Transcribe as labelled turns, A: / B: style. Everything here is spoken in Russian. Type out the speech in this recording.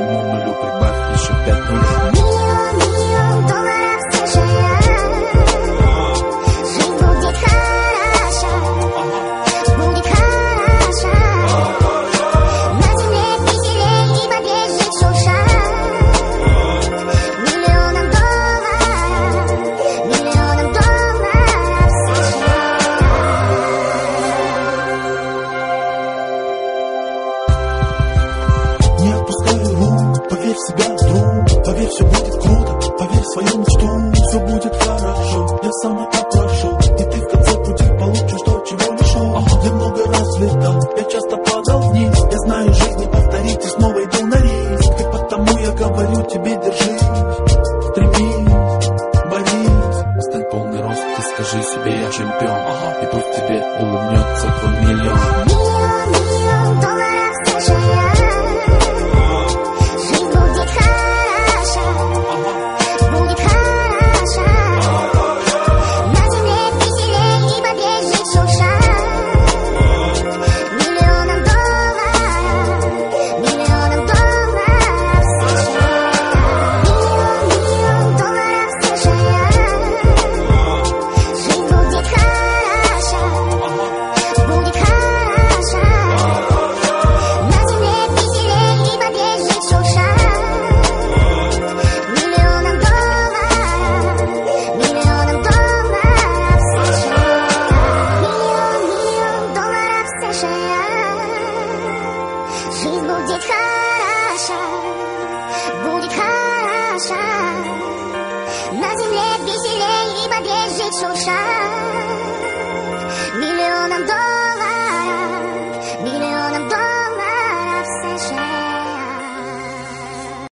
A: моему нулю прибавь еще 5 нулей.
B: Миллион долларов слышая, жизнь будет хороша, будет хороша. На земле веселей и побед жить шурша. Миллионом долларов США.
C: Не отпускай рук, поверь в себя, друг. Поверь, все будет круто, поверь в свою мечту. Все будет хорошо, я сам это прошел. И ты в конце пути получишь то, чего не шел. Я много раз летал, я часто падал вниз. Я знаю, жизнь не повторить и снова иду на риск. И потому я говорю тебе, держись, стремись, борись.
A: Стань полный рост, ты скажи себе, я чемпион. И пусть тебе улыбнется твой миллион.
B: Миллион долларов слышая, жизнь будет хороша, будет хороша. На земле веселей и побед жить шурша. Миллионом долларов США. Миллион долларов слышая, жизнь будет хороша, будет хороша. На земле веселей и побед жить шурша. Миллионом долларов США. Миллион долларов слышая, жизнь будет хороша, будет хороша. На земле веселей и побед жить шурша. Миллионом долларов